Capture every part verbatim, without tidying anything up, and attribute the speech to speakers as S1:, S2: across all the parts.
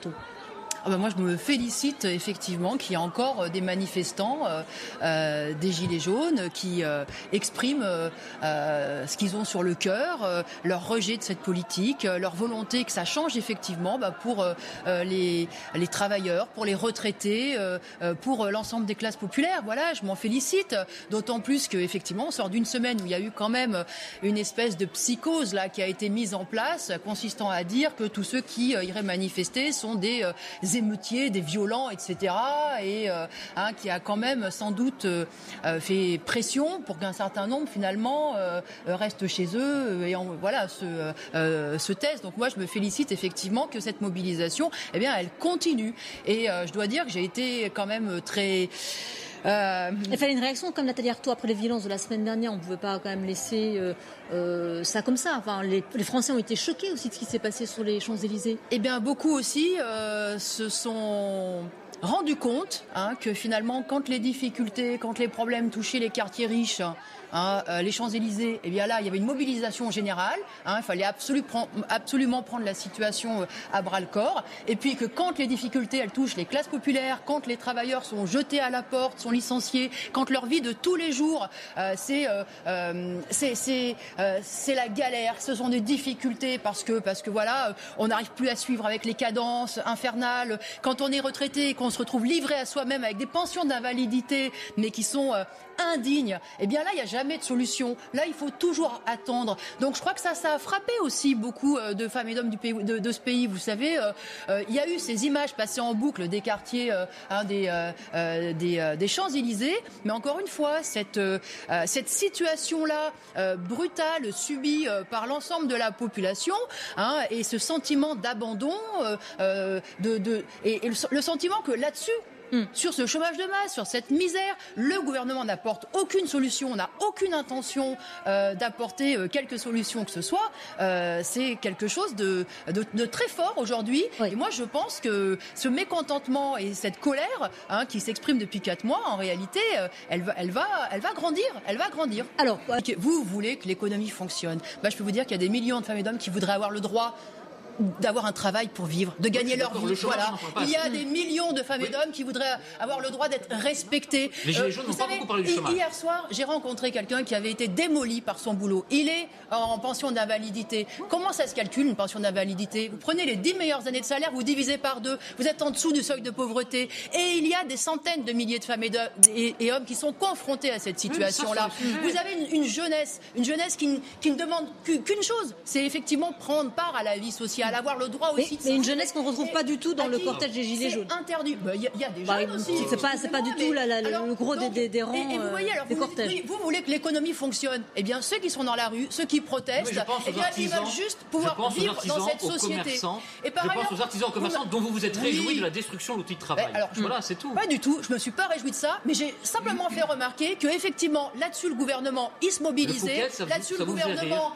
S1: Ah ben moi, je me félicite effectivement qu'il y a encore des manifestants, euh, euh, des gilets jaunes, qui euh, expriment euh, euh, ce qu'ils ont sur le cœur, euh, leur rejet de cette politique, euh, leur volonté que ça change effectivement bah, pour euh, les, les travailleurs, pour les retraités, euh, pour l'ensemble des classes populaires. Voilà, je m'en félicite. D'autant plus qu'effectivement, on sort d'une semaine où il y a eu quand même une espèce de psychose là qui a été mise en place, consistant à dire que tous ceux qui euh, iraient manifester sont des euh, émeutiers, des violents, et cetera. Et euh, hein, qui a quand même sans doute euh, fait pression pour qu'un certain nombre finalement euh, restent chez eux et en, voilà se, euh, se taisent. Donc moi je me félicite effectivement que cette mobilisation, eh bien elle continue. Et euh, je dois dire que j'ai été quand même très
S2: Euh... Il fallait une réaction comme Nathalie Arthaud après les violences de la semaine dernière. On ne pouvait pas quand même laisser euh, euh, ça comme ça. Enfin, les, les Français ont été choqués aussi de ce qui s'est passé sur les Champs-Élysées.
S1: Eh bien, beaucoup aussi euh, se sont rendus compte hein, que finalement, quand les difficultés, quand les problèmes touchaient les quartiers riches, Hein, euh, les Champs-Élysées, eh bien là, il y avait une mobilisation générale. Hein, il fallait absolu, prend, absolument prendre la situation euh, à bras-le-corps. Et puis que quand les difficultés, elles touchent les classes populaires, quand les travailleurs sont jetés à la porte, sont licenciés, quand leur vie de tous les jours, euh, c'est, euh, euh, c'est, c'est, euh, c'est la galère, ce sont des difficultés parce que, parce que voilà, on n'arrive plus à suivre avec les cadences infernales. Quand on est retraité et qu'on se retrouve livré à soi-même avec des pensions d'invalidité, mais qui sont euh, indignes, eh bien là, il y a jamais jamais de solution. Là, il faut toujours attendre. Donc, je crois que ça, ça a frappé aussi beaucoup de femmes et d'hommes du pays, de, de ce pays. Vous savez, euh, euh, il y a eu ces images passées en boucle des quartiers, euh, hein, des, euh, des, euh, des Champs-Élysées. Mais encore une fois, cette, euh, cette situation-là euh, brutale subie euh, par l'ensemble de la population, hein, et ce sentiment d'abandon, euh, de, de, et, et le, le sentiment que là-dessus, Mmh. sur ce chômage de masse, sur cette misère, le gouvernement n'apporte aucune solution, on n'a aucune intention euh, d'apporter euh, quelque solution que ce soit. Euh, c'est quelque chose de, de, de très fort aujourd'hui. Oui. Et moi, je pense que ce mécontentement et cette colère hein, qui s'exprime depuis quatre mois, en réalité, euh, elle va, elle va, elle va grandir. Elle va grandir. Alors, vous, vous voulez que l'économie fonctionne. Bah, je peux vous dire qu'il y a des millions de femmes et d'hommes qui voudraient avoir le droit d'avoir un travail pour vivre, de gagner leur vie. Voilà. Il y a des millions de femmes et d'hommes qui voudraient avoir le droit d'être respectés.
S3: Les Gilets jaunes euh, n'ont pas beaucoup parlé du chômage.
S1: Hier soir, j'ai rencontré quelqu'un qui avait été démoli par son boulot. Il est en pension d'invalidité. Comment ça se calcule une pension d'invalidité? Vous prenez les dix meilleures années de salaire, vous divisez par deux. Vous êtes en dessous du seuil de pauvreté. Et il y a des centaines de milliers de femmes et, de, et, et hommes qui sont confrontés à cette situation-là. Oui, vous avez une, une jeunesse, une jeunesse qui, qui ne demande qu'une chose, c'est effectivement prendre part à la vie sociale. Avoir le droit aussi
S2: mais, de mais une jeunesse qu'on ne retrouve pas du tout dans le cortège des Gilets jaunes.
S1: C'est interdit. Il bah, y, y a des jeunes bah, aussi.
S2: C'est pas, c'est pas du tout la, la, alors, le gros donc, des, des rangs et, et vous voyez, alors, des
S1: vous,
S2: cortèges.
S1: Vous, vous voulez que l'économie fonctionne. Eh bien, ceux qui sont dans la rue, ceux qui protestent, eh bien, ils veulent juste pouvoir vivre dans cette société.
S3: Et par je ailleurs, pense aux artisans commerçants dont vous vous êtes réjouis oui. de la destruction de l'outil de travail.
S1: Alors,
S3: voilà, c'est tout.
S1: Pas du tout. Je me suis pas réjoui de ça, mais j'ai simplement fait remarquer que effectivement, là-dessus, le gouvernement, il se mobilisait. Là-dessus, le gouvernement,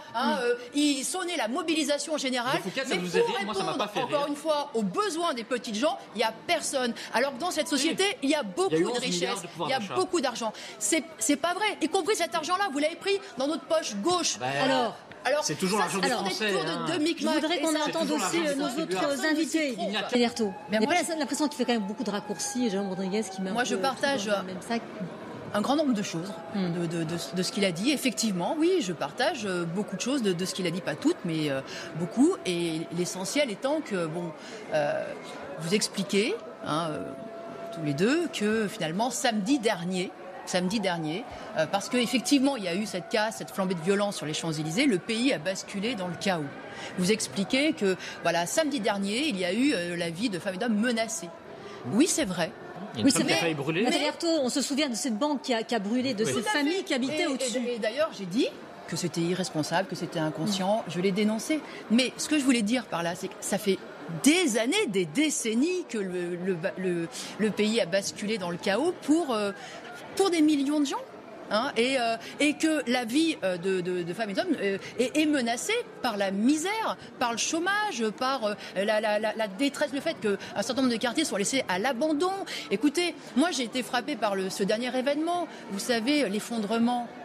S1: il sonnait la mobilisation générale.
S3: Mais pour répondre
S1: encore une fois aux besoins des petites gens, il n'y a personne. Alors que dans cette société, oui. il y a beaucoup il y a de richesses, de il y a beaucoup d'argent. C'est, c'est pas vrai. Y compris cet argent-là, vous l'avez pris dans notre poche gauche.
S3: Ben, alors. Alors, c'est toujours l'argent des Français.
S1: Hein. De
S2: Je voudrais qu'on entende aussi nos autres invités. Nathalie Arthaud. Il n'y a pas l'impression qu'il fait quand même beaucoup de raccourcis. Jérôme Rodriguez qui m'a.
S1: Moi, je partage. Même sac. Un grand nombre de choses mmh. de, de, de, de ce qu'il a dit. Effectivement, oui, je partage beaucoup de choses de, de ce qu'il a dit, pas toutes, mais euh, beaucoup. Et l'essentiel étant que, bon, euh, vous expliquez, hein, euh, tous les deux, que finalement, samedi dernier, samedi dernier, euh, parce qu'effectivement, il y a eu cette casse, cette flambée de violence sur les Champs-Élysées, le pays a basculé dans le chaos. Vous expliquez que, voilà, samedi dernier, il y a eu euh, la vie de femmes et d'hommes menacées. Oui, c'est vrai.
S2: Oui, c'est vrai. Nathalie Arthaud, on se souvient de cette banque qui a, qui a brûlé, de oui. ces familles qui habitaient
S1: et,
S2: au-dessus.
S1: Et, et d'ailleurs, j'ai dit que c'était irresponsable, que c'était inconscient. Mmh. Je l'ai dénoncé. Mais ce que je voulais dire par là, c'est que ça fait des années, des décennies que le, le, le, le pays a basculé dans le chaos pour, euh, pour des millions de gens. Hein, et, euh, et que la vie euh, de, de, de femmes et d'hommes euh, est, est menacée par la misère, par le chômage, par euh, la, la, la, la détresse, le fait qu'un certain nombre de quartiers soient laissés à l'abandon. Écoutez, moi j'ai été frappée par le, ce dernier événement. Vous savez, l'effondrement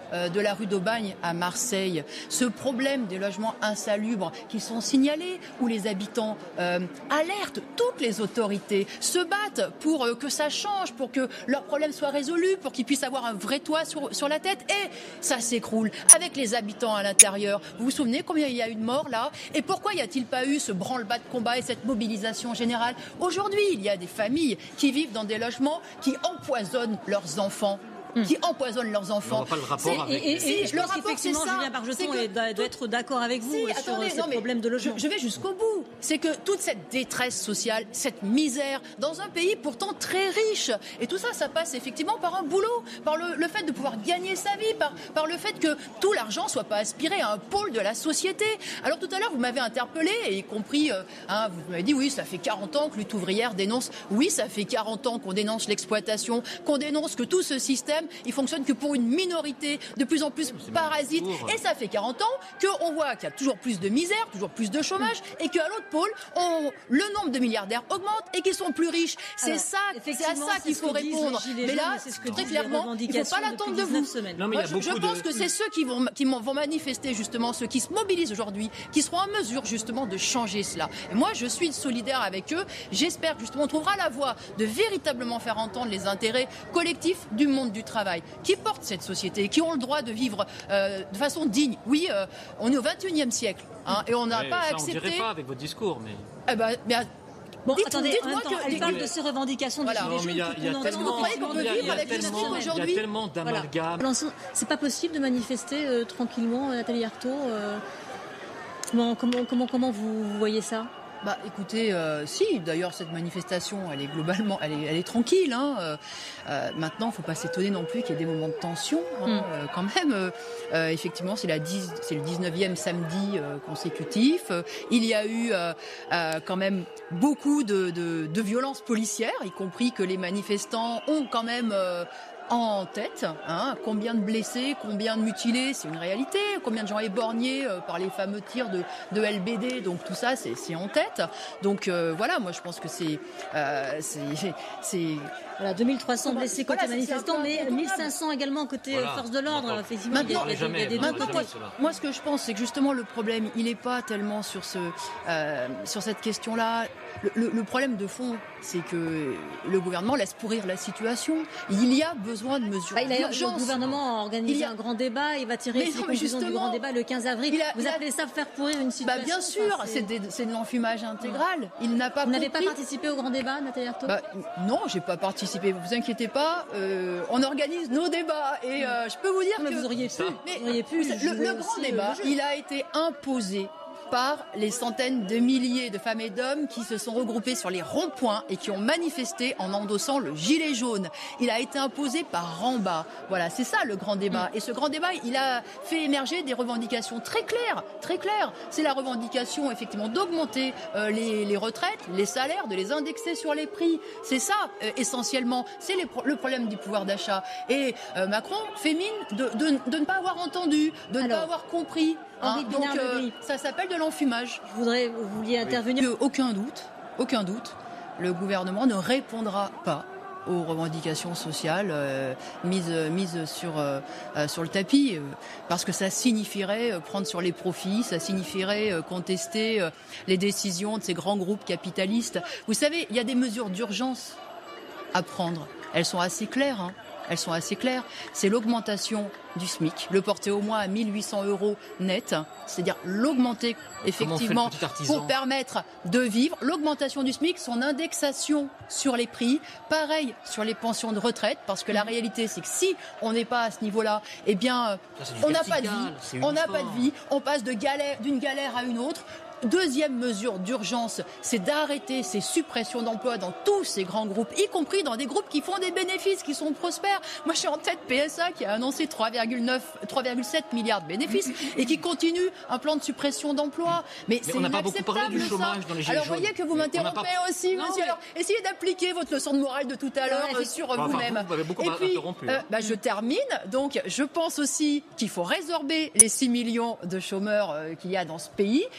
S1: euh, de la rue d'Aubagne à Marseille, ce problème des logements insalubres qui sont signalés, où les habitants euh, alertent toutes les autorités, se battent pour euh, que ça change, pour que leurs problèmes soient résolus, pour qu'ils puissent avoir un vrai toit sur, sur la tête, et ça s'écroule avec les habitants à l'intérieur. Vous vous souvenez combien il y a eu de morts là? Et pourquoi y a-t-il pas eu ce branle-bas de combat et cette mobilisation générale? Aujourd'hui, il y a des familles qui vivent dans des logements qui empoisonnent leurs enfants. Mmh. qui empoisonnent leurs enfants.
S3: On voit pas le rapport avec...
S2: Et, et, et, et
S1: si, le rapport, c'est ça.
S2: Julien Bargeton que... doit être d'accord avec vous si, sur attendez, ce problème de logement.
S1: Je, je vais jusqu'au bout. C'est que toute cette détresse sociale, cette misère, dans un pays pourtant très riche, et tout ça, ça passe effectivement par un boulot, par le, le fait de pouvoir gagner sa vie, par, par le fait que tout l'argent soit pas aspiré à un pôle de la société. Alors tout à l'heure, vous m'avez interpellé, et y compris, euh, hein, vous m'avez dit, oui, ça fait quarante ans que Lutte ouvrière dénonce. Oui, ça fait quarante ans qu'on dénonce l'exploitation, qu'on dénonce que tout ce système, il fonctionne que pour une minorité de plus en plus parasite. Et ça fait quarante ans qu'on voit qu'il y a toujours plus de misère, toujours plus de chômage, et qu'à l'autre pôle, on, le nombre de milliardaires augmente et qu'ils sont plus riches. C'est ça, c'est à ça qu'il faut répondre. Mais là, c'est ce que très clairement, il ne faut pas l'attendre de vous.
S3: Non, mais
S1: Moi,
S3: je,
S1: je pense
S3: de...
S1: que c'est ceux qui vont, qui vont manifester justement, ceux qui se mobilisent aujourd'hui, qui seront en mesure justement de changer cela. Et moi, je suis solidaire avec eux. J'espère que justement on trouvera la voie de véritablement faire entendre les intérêts collectifs du monde du travail, qui portent cette société, qui ont le droit de vivre euh, de façon digne. Oui, euh, on est au vingt et unième siècle, hein, et on n'a pas
S3: ça,
S1: accepté...
S3: On dirait pas avec votre discours, mais...
S1: Eh ben, mais
S2: Bon,
S1: dites,
S2: attendez,
S1: dites-moi
S2: temps,
S1: que
S2: elle parle de ces revendications
S1: voilà.
S2: des Gilets jaunes.
S3: Il y a, y a tellement,
S1: il y a, y a tellement,
S3: il y a tellement d'amalgames.
S2: Voilà. C'est pas possible de manifester euh, tranquillement, Nathalie Arthaud. Euh, comment, comment, comment, comment vous voyez ça?
S1: Bah, écoutez, euh, si, d'ailleurs, cette manifestation, elle est globalement, elle est, elle est tranquille. Hein, euh, euh, maintenant, il ne faut pas s'étonner non plus qu'il y ait des moments de tension. Hein, mm. euh, quand même, euh, euh, effectivement, c'est, la dix, c'est le dix-neuvième samedi euh, consécutif. Euh, il y a eu euh, euh, quand même beaucoup de, de, de violences policières, y compris que les manifestants ont quand même... Euh, en tête, hein, combien de blessés, combien de mutilés, c'est une réalité, combien de gens éborgnés euh, par les fameux tirs de, de L B D, donc tout ça c'est, c'est en tête. Donc euh, voilà, moi je pense que c'est... Euh, c'est, c'est...
S2: Voilà, deux mille trois cents blessés côté voilà, manifestants, mais mille cinq cents également côté voilà. forces de l'ordre. Effectivement,
S1: maintenant,
S2: il y a, il y a des
S1: maintenant, moi, moi ce que je pense, c'est que justement le problème, il n'est pas tellement sur, ce, euh, sur cette question-là. Le, le, le problème de fond, c'est que le gouvernement laisse pourrir la situation. Il y a besoin de mesures bah, d'urgence.
S2: Le gouvernement a organisé a... un grand débat. Il va tirer ses conclusions du grand débat le quinze avril. A, Vous appelez a... ça faire pourrir une situation?
S1: Bah, bien sûr, enfin, c'est... C'est, des, c'est de l'enfumage intégral. Il n'a pas
S2: Vous
S1: compris...
S2: n'avez pas participé au grand débat, Nathalie Arthaud?
S1: bah, Non, j'ai pas participé. Vous inquiétez pas, euh, on organise nos débats. Et euh, je peux vous dire
S2: mais
S1: que...
S2: Vous auriez pu.
S1: Mais,
S2: vous auriez pu
S1: le, le grand débat, il a été imposé par les centaines de milliers de femmes et d'hommes qui se sont regroupés sur les ronds-points et qui ont manifesté en endossant le gilet jaune. Il a été imposé par en bas. Voilà, c'est ça le grand débat. Et ce grand débat, il a fait émerger des revendications très claires, très claires. C'est la revendication, effectivement, d'augmenter euh, les, les retraites, les salaires, de les indexer sur les prix. C'est ça, euh, essentiellement. C'est les pro- le problème du pouvoir d'achat. Et euh, Macron fait mine de, de, de ne pas avoir entendu, de ne Alors, pas avoir compris. Hein, donc euh, ça s'appelle de l'enfumage.
S2: Je voudrais, vous vouliez intervenir.
S1: Oui. Aucun doute, aucun doute, le gouvernement ne répondra pas aux revendications sociales euh, mises, mises sur, euh, sur le tapis, euh, parce que ça signifierait euh, prendre sur les profits, ça signifierait euh, contester euh, les décisions de ces grands groupes capitalistes. Vous savez, il y a des mesures d'urgence à prendre. Elles sont assez claires, hein. Elles sont assez claires. C'est l'augmentation du SMIC, le porter au moins à mille huit cents euros net, c'est-à-dire l'augmenter effectivement pour permettre de vivre. L'augmentation du SMIC, son indexation sur les prix, pareil sur les pensions de retraite, parce que la réalité c'est que si on n'est pas à ce niveau-là, eh bien ça, on n'a pas de vie, on n'a pas de vie, on passe de galère, d'une galère à une autre. Deuxième mesure d'urgence, c'est d'arrêter ces suppressions d'emplois dans tous ces grands groupes, y compris dans des groupes qui font des bénéfices, qui sont prospères. Moi, je suis en tête P S A qui a annoncé trois virgule sept milliards de bénéfices et qui continue un plan de suppression d'emplois. Mais, Mais c'est
S3: on n'a pas
S1: beaucoup
S3: parlé du chômage
S1: ça.
S3: dans les gilets
S1: Alors,
S3: jaunes.
S1: vous voyez que vous m'interrompez pas... aussi, non, monsieur. Mais... Alors, essayez d'appliquer votre leçon de morale de tout à l'heure
S2: ouais,
S1: sur
S2: enfin,
S1: vous-même.
S3: Vous m'avez beaucoup
S1: et puis,
S3: interrompu.
S1: Euh, bah, je termine. Donc, je pense aussi qu'il faut résorber les six millions de chômeurs euh, qu'il y a dans ce pays.
S2: Et, et qu'ils ne se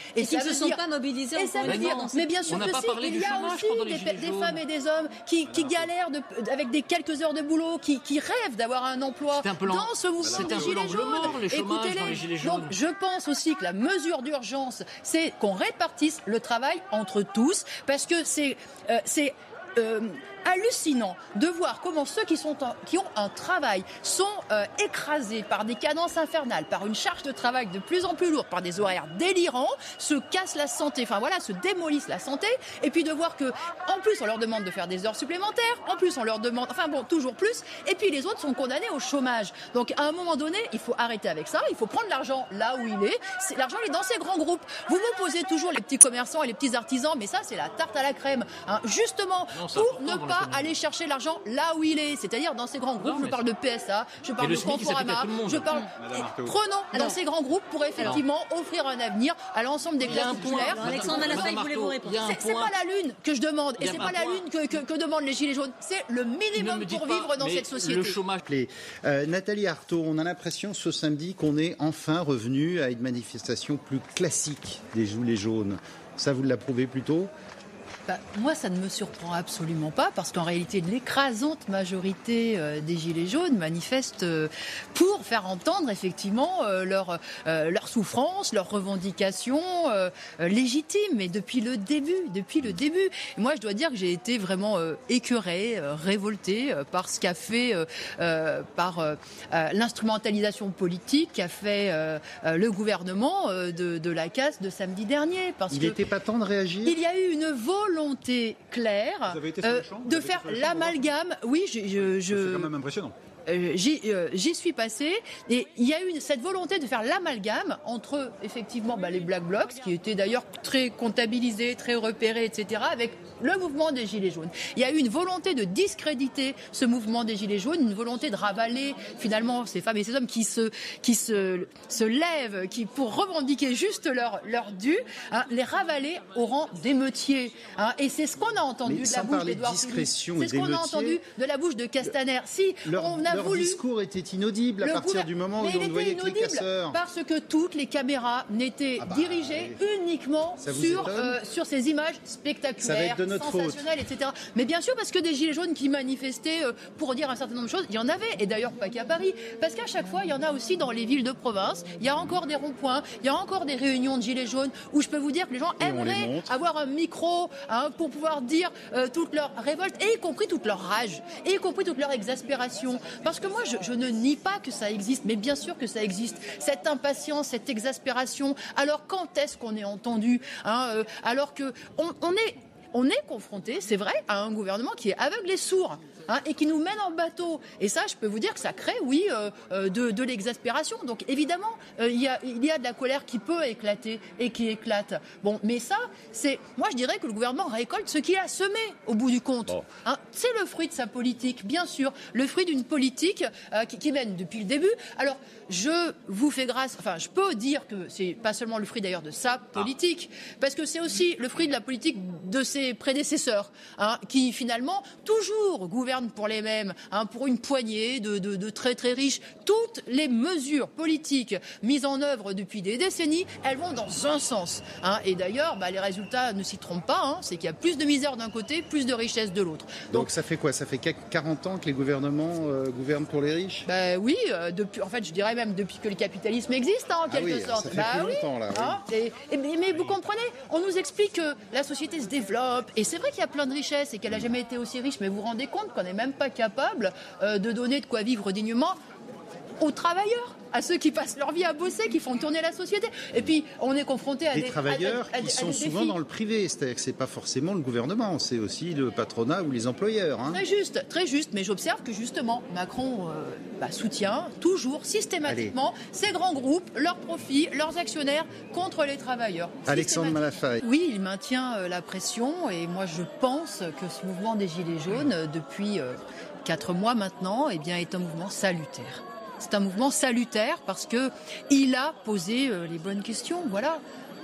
S2: se sont pas mobilisés.
S1: Et ça veut dire, mais bien sûr que si, il y a aussi des, des femmes et des hommes qui, qui galèrent de, avec des quelques heures de boulot, qui, qui rêvent d'avoir un emploi dans ce mouvement des Gilets jaunes. Écoutez-les. Donc je pense aussi que la mesure d'urgence, c'est qu'on répartisse le travail entre tous, parce que c'est... Euh, c'est euh, hallucinant de voir comment ceux qui, sont en, qui ont un travail sont euh, écrasés par des cadences infernales, par une charge de travail de plus en plus lourde, par des horaires délirants, se cassent la santé, enfin voilà, se démolissent la santé, et puis de voir que en plus on leur demande de faire des heures supplémentaires, en plus on leur demande, enfin bon, toujours plus, et puis les autres sont condamnés au chômage. Donc à un moment donné, il faut arrêter avec ça, il faut prendre l'argent là où il est, c'est, l'argent il est dans ces grands groupes. Vous vous posez toujours les petits commerçants et les petits artisans, mais ça c'est la tarte à la crème, hein, justement, non, pour ne pas aller chercher l'argent là où il est, c'est-à-dire dans ces grands groupes. Non, je parle de P S A, je parle de Conforama, je parle. Prenons dans ces grands groupes pour effectivement alors, offrir un avenir à l'ensemble des classes populaires.
S2: Alexandre Malafaille, voulez-vous répondre?
S1: C'est, c'est pas la lune que je demande, et c'est pas la lune que, que, que demandent les Gilets jaunes. C'est le minimum pour pas, vivre dans cette société.
S3: Le chômage.
S4: Euh, Nathalie Arthaud, on a l'impression ce samedi qu'on est enfin revenu à une manifestation plus classique des Gilets jaunes. Ça, vous l'approuvez plutôt?
S1: Bah, moi, ça ne me surprend absolument pas, parce qu'en réalité, l'écrasante majorité euh, des Gilets jaunes manifestent euh, pour faire entendre effectivement euh, leur, euh, leur souffrance, leurs revendications euh, euh, légitimes, mais depuis le début, depuis le début. Et moi, je dois dire que j'ai été vraiment euh, écœurée, euh, révoltée euh, par ce qu'a fait, euh, euh, par euh, euh, l'instrumentalisation politique qu'a fait euh, euh, le gouvernement euh, de, de la casse de samedi dernier. Parce
S4: il
S1: que
S4: n'était pas temps de réagir.
S1: Il y a eu une volonté volonté claire euh, de faire l'amalgame. Oui, je, je, je...
S5: c'est quand même impressionnant.
S1: Euh, j'y, euh, j'y suis passée, et il y a eu cette volonté de faire l'amalgame entre effectivement bah, les Black Blocs, qui étaient d'ailleurs très comptabilisés, très repérés, et cetera, avec le mouvement des Gilets jaunes. Il y a eu une volonté de discréditer ce mouvement des Gilets jaunes, une volonté de ravaler finalement ces femmes et ces hommes qui se, qui se, se lèvent, qui pour revendiquer juste leur, leur dû, hein, les ravaler au rang d'émeutiers. Hein, et c'est ce qu'on a entendu
S4: mais
S1: de la bouche d'Édouard Philippe. C'est ce qu'on a entendu de la bouche de Castaner. Si
S4: leur,
S1: on a
S4: leur
S1: voulu,
S4: discours était inaudible à partir du moment où on voyait que les casseurs.
S1: Parce que toutes les caméras n'étaient ah bah, dirigées oui. uniquement sur, euh, sur ces images spectaculaires, sensationnelles, et cetera. Mais bien sûr, parce que des Gilets jaunes qui manifestaient euh, pour dire un certain nombre de choses, il y en avait. Et d'ailleurs, pas qu'à Paris. Parce qu'à chaque fois, il y en a aussi dans les villes de province. Il y a encore des ronds-points, il y a encore des réunions de Gilets jaunes où je peux vous dire que les gens et aimeraient avoir un micro hein, pour pouvoir dire euh, toute leur révolte, et y compris toute leur rage, et y compris toute leur exaspération. Parce que moi, je, je ne nie pas que ça existe, mais bien sûr que ça existe. Cette impatience, cette exaspération. Alors quand est-ce qu'on est entendu hein, euh, alors que on, on est on est confronté, c'est vrai, à un gouvernement qui est aveugle et sourd. Hein, et qui nous mène en bateau. Et ça, je peux vous dire que ça crée, oui, euh, euh, de, de l'exaspération. Donc, évidemment, euh, il y a, il y a de la colère qui peut éclater et qui éclate. Bon, mais ça, c'est... Moi, je dirais que le gouvernement récolte ce qu'il a semé, au bout du compte. Bon. Hein, c'est le fruit de sa politique, bien sûr. Le fruit d'une politique euh, qui, qui mène depuis le début. Alors, je vous fais grâce... Enfin, je peux dire que c'est pas seulement le fruit, d'ailleurs, de sa politique, ah. parce que c'est aussi le fruit de la politique de ses prédécesseurs, hein, qui, finalement, toujours gouvernent pour les mêmes, hein, pour une poignée de, de, de très très riches. Toutes les mesures politiques mises en œuvre depuis des décennies, elles vont dans un sens. Hein, et d'ailleurs, bah, les résultats ne s'y trompent pas. Hein, c'est qu'il y a plus de misère d'un côté, plus de richesse de l'autre.
S4: Donc, Donc ça fait quoi? Ça fait quarante ans que les gouvernements euh, gouvernent pour les riches?
S1: Bah oui, euh, depuis, en fait, je dirais même depuis que le capitalisme existe, hein, en quelque
S4: ah oui,
S1: sorte.
S4: Ça fait
S1: bah
S4: plus
S1: oui,
S4: longtemps, là.
S1: Hein,
S4: oui.
S1: et, et, mais, mais vous comprenez, on nous explique que la société se développe, et c'est vrai qu'il y a plein de richesses et qu'elle n'a jamais été aussi riche, mais vous vous rendez compte qu'on n'est même pas capable euh, de donner de quoi vivre dignement aux travailleurs, à ceux qui passent leur vie à bosser, qui font tourner la société. Et puis, on est confronté à
S4: des,
S1: des
S4: travailleurs
S1: à, à, à,
S4: qui
S1: à
S4: sont
S1: des
S4: souvent
S1: défis.
S4: dans le privé. C'est-à-dire que c'est pas forcément le gouvernement, c'est aussi le patronat ou les employeurs. Hein.
S1: Très juste, très juste. Mais j'observe que justement, Macron euh, bah, soutient toujours, systématiquement, Allez. ces grands groupes, leurs profits, leurs actionnaires contre les travailleurs.
S4: Alexandre Malafaille.
S1: Oui, il maintient euh, la pression. Et moi, je pense que ce mouvement des Gilets jaunes, euh, depuis euh, quatre mois maintenant, eh bien, est un mouvement salutaire. C'est un mouvement salutaire parce que il a posé euh, les bonnes questions. Voilà.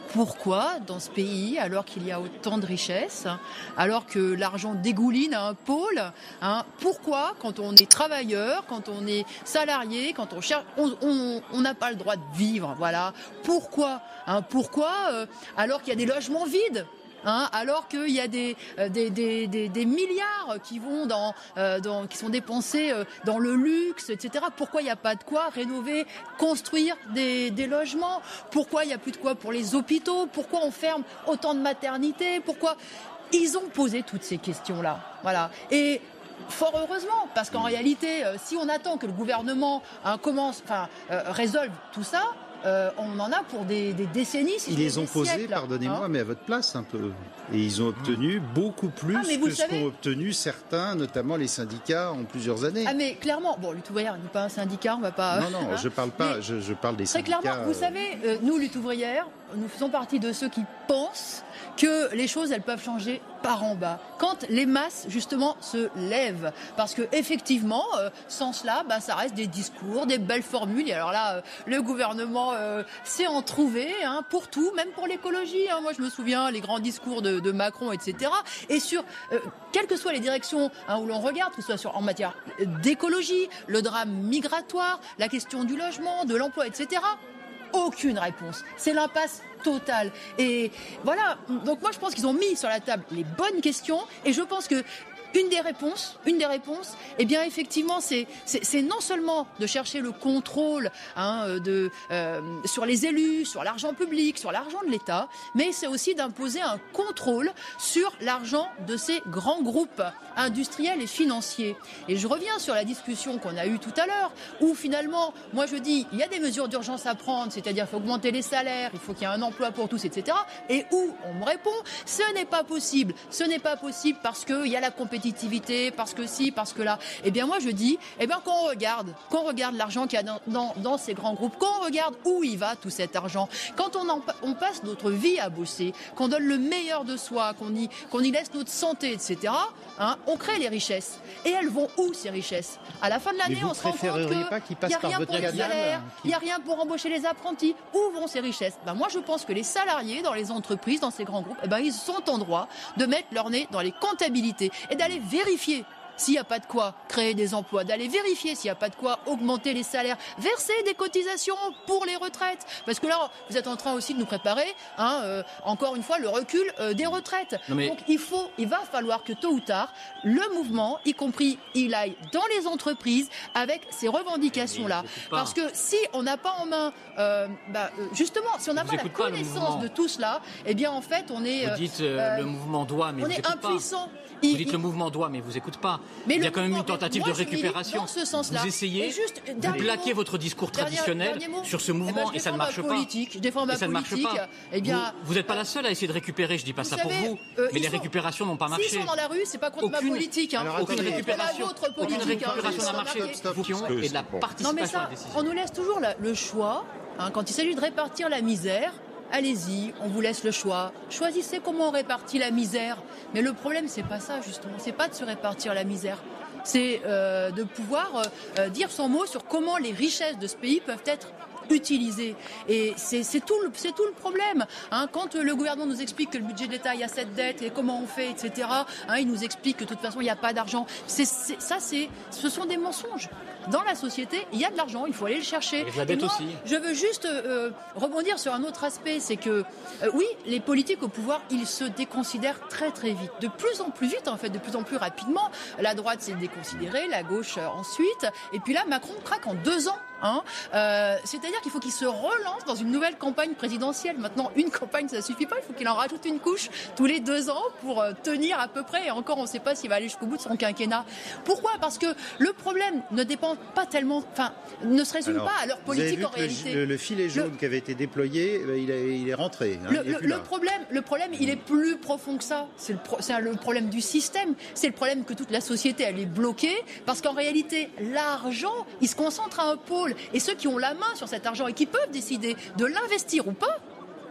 S1: pourquoi dans ce pays, alors qu'il y a autant de richesses, alors que l'argent dégouline à un pôle, hein, pourquoi quand on est travailleur, quand on est salarié, quand on cherche, on n'a pas le droit de vivre, voilà. Pourquoi, hein, pourquoi euh, alors qu'il y a des logements vides? Hein, alors qu'il y a des, des, des, des, des milliards qui vont dans, euh, dans, qui sont dépensés euh, dans le luxe, et cetera. Pourquoi il n'y a pas de quoi rénover, construire des, des logements? Pourquoi il n'y a plus de quoi pour les hôpitaux? Pourquoi on ferme autant de maternités? Pourquoi? Ils ont posé toutes ces questions-là. Voilà. Et fort heureusement, parce qu'en réalité, euh, si on attend que le gouvernement hein, commence, enfin, euh, résolve tout ça, Euh, on en a pour des, des décennies. Si
S4: ils les ont posés,
S1: siècles,
S4: pardonnez-moi, hein, mais à votre place un peu. Et ils ont obtenu beaucoup plus
S1: ah,
S4: que ce
S1: savez...
S4: qu'ont obtenu certains, notamment les syndicats, en plusieurs années.
S1: Ah mais clairement, bon, Lutte ouvrière n'est pas un syndicat, on va pas...
S4: Non, non,
S1: hein,
S4: je parle pas, je, je parle des
S1: très
S4: syndicats.
S1: Très clairement, vous
S4: euh...
S1: savez, euh, nous, Lutte ouvrière, nous faisons partie de ceux qui pensent que les choses, elles peuvent changer par en bas. Quand les masses, justement, se lèvent. Parce que effectivement, euh, sans cela, bah, ça reste des discours, des belles formules. Et alors là, euh, le gouvernement euh, sait en trouver hein, pour tout, même pour l'écologie. Hein. Moi, je me souviens, les grands discours de, de Macron, et cetera. Et sur, euh, quelles que soient les directions hein, où l'on regarde, que ce soit sur, en matière d'écologie, le drame migratoire, la question du logement, de l'emploi, et cetera, aucune réponse. C'est l'impasse totale. Et voilà. Donc moi, je pense qu'ils ont mis sur la table les bonnes questions. Et je pense que Une des réponses, une des réponses, eh bien effectivement, c'est, c'est, c'est non seulement de chercher le contrôle hein, de, euh, sur les élus, sur l'argent public, sur l'argent de l'État, mais c'est aussi d'imposer un contrôle sur l'argent de ces grands groupes industriels et financiers. Et je reviens sur la discussion qu'on a eue tout à l'heure, où finalement, moi je dis, il y a des mesures d'urgence à prendre, c'est-à-dire qu'il faut augmenter les salaires, il faut qu'il y ait un emploi pour tous, et cetera. Et où on me répond, ce n'est pas possible, ce n'est pas possible parce qu'il y a la compétition parce que si, parce que là. Eh bien moi je dis, eh bien qu'on regarde, qu'on regarde l'argent qu'il y a dans, dans, dans ces grands groupes, qu'on regarde où il va tout cet argent. Quand on, en, on passe notre vie à bosser, qu'on donne le meilleur de soi, qu'on y, qu'on y laisse notre santé, et cetera, hein, on crée les richesses. Et elles vont où ces richesses? À la fin de l'année, on se rend compte qu'il n'y a rien pour les salaires, il n'y a rien pour embaucher les apprentis. Où vont ces richesses? Ben moi je pense que les salariés dans les entreprises, dans ces grands groupes, eh ben, ils sont en droit de mettre leur nez dans les comptabilités et d'aller vérifier s'il n'y a pas de quoi créer des emplois, d'aller vérifier s'il n'y a pas de quoi augmenter les salaires, verser des cotisations pour les retraites. Parce que là, vous êtes en train aussi de nous préparer, hein, euh, encore une fois, le recul euh, des retraites. Mais... Donc il faut, il va falloir que tôt ou tard, le mouvement, y compris, il aille dans les entreprises avec ces revendications-là. Parce que si on n'a pas en main, euh, bah, justement, si on n'a pas la connaissance de tout cela, eh bien en fait, on est...
S3: Vous dites euh, euh, le mouvement doit, mais
S1: on
S3: vous
S1: est impuissant.
S3: Pas. Vous dites il... le mouvement doit, mais vous n'écoutez pas. Mais il y a quand même une tentative
S1: moi,
S3: de récupération.
S1: Dans ce sens-là.
S3: Vous essayez,
S1: juste,
S3: vous plaquez votre discours traditionnel
S1: dernier, dernier
S3: sur ce mouvement
S1: eh ben,
S3: et ça ne marche pas.
S1: Politique, je défends ma
S3: et ça
S1: politique.
S3: Ne marche pas.
S1: Eh bien,
S3: vous n'êtes pas la seule à essayer de récupérer, je ne dis pas ça
S1: savez,
S3: pour vous,
S1: euh,
S3: mais les
S1: sont,
S3: récupérations n'ont pas marché.
S1: S'ils sont dans la rue, c'est pas contre
S3: aucune,
S1: ma politique. Hein.
S3: Alors, aucune récupération,
S1: aucune
S3: récupération n'a marché. Et de la participation
S1: non, mais ça,
S3: à la décision.
S1: On nous laisse toujours le choix, hein, quand il s'agit de répartir la misère. Allez-y, on vous laisse le choix. Choisissez comment on répartit la misère. Mais le problème, c'est pas ça, justement. C'est pas de se répartir la misère. C'est euh, de pouvoir euh, dire son mot sur comment les richesses de ce pays peuvent être utilisées. Et c'est, c'est, tout, le, c'est tout le problème. Hein, quand le gouvernement nous explique que le budget de l'État, il y a cette dette et comment on fait, et cetera, hein, il nous explique que de toute façon, il n'y a pas d'argent. C'est, c'est, ça, c'est, ce sont des mensonges. Dans la société, il y a de l'argent, il faut aller le chercher.
S3: Et la dette
S1: et moi,
S3: aussi.
S1: Je veux juste euh, rebondir sur un autre aspect, c'est que, euh, oui, les politiques au pouvoir, ils se déconsidèrent très très vite. De plus en plus vite, en fait, de plus en plus rapidement. La droite s'est déconsidérée, la gauche euh, ensuite. Et puis là, Macron craque en deux ans. Hein. Euh, c'est-à-dire qu'il faut qu'il se relance dans une nouvelle campagne présidentielle. Maintenant, une campagne, ça suffit pas. Il faut qu'il en rajoute une couche tous les deux ans pour euh, tenir à peu près. Et encore, on ne sait pas s'il va aller jusqu'au bout de son quinquennat. Pourquoi? Parce que le problème ne dépend pas tellement, enfin, ne se résume
S4: Alors,
S1: pas à leur politique en
S4: le,
S1: réalité.
S4: Le, le filet jaune
S1: le,
S4: qui avait été déployé, il est, il est rentré. Hein,
S1: le,
S4: il est
S1: le,
S4: plus
S1: le
S4: là.
S1: problème, le problème, il est plus profond que ça. C'est le, pro, c'est le problème du système. C'est le problème que toute la société elle est bloquée parce qu'en réalité, l'argent, il se concentre à un pôle et ceux qui ont la main sur cet argent et qui peuvent décider de l'investir ou pas,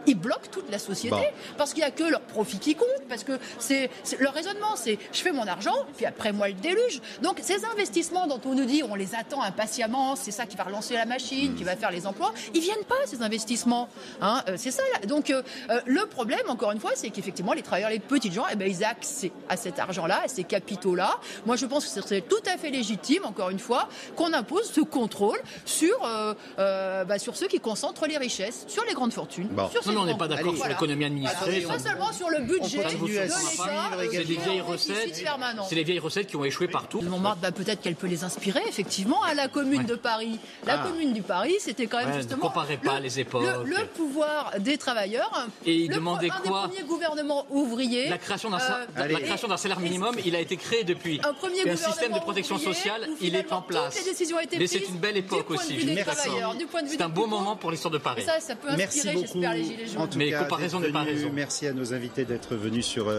S1: ils bloquent toute la société bon. parce qu'il n'y a que leur profit qui compte, parce que c'est, c'est leur raisonnement, c'est je fais mon argent, puis après moi le déluge. Donc ces investissements dont on nous dit on les attend impatiemment, c'est ça qui va relancer la machine, mmh. qui va faire les emplois, ils viennent pas ces investissements. Hein, euh, c'est ça. Là. Donc euh, euh, le problème, encore une fois, c'est qu'effectivement les travailleurs, les petits gens, eh ben, ils aient accès à cet argent-là, à ces capitaux-là. Moi je pense que c'est tout à fait légitime, encore une fois, qu'on impose ce contrôle sur, euh, euh, bah, sur ceux qui concentrent les richesses, sur les grandes fortunes.
S3: Bon.
S1: Sur
S3: non, non, on n'est pas d'accord sur voilà. l'économie administrée.
S1: Pas seulement sur le budget de l'État.
S3: C'est des vieilles recettes. C'est les vieilles recettes qui ont échoué partout.
S1: Montmartre, bah, peut-être qu'elle peut les inspirer, effectivement, à la Commune ouais. de Paris. La ah. Commune du Paris, c'était quand même ouais, justement...
S3: Ne comparez pas
S1: le,
S3: les époques.
S1: Le, le pouvoir des travailleurs.
S3: Et il demandait quoi?
S1: Un des premiers gouvernements ouvriers.
S3: La création d'un, euh, la création d'un salaire minimum, il a été créé depuis.
S1: Un premier
S3: et un système de protection
S1: ouvrier,
S3: sociale, il est en place.
S1: Les décisions ont été
S3: Mais c'est une belle époque aussi. C'est un beau moment pour l'histoire de Paris.
S1: Ça, ça peut inspirer,
S4: Merci beaucoup.
S1: j'espère, les Gilets jaunes.
S4: En tout
S3: Mais
S4: cas,
S3: comparaison n'est pas raison.
S4: Merci à nos invités d'être venus sur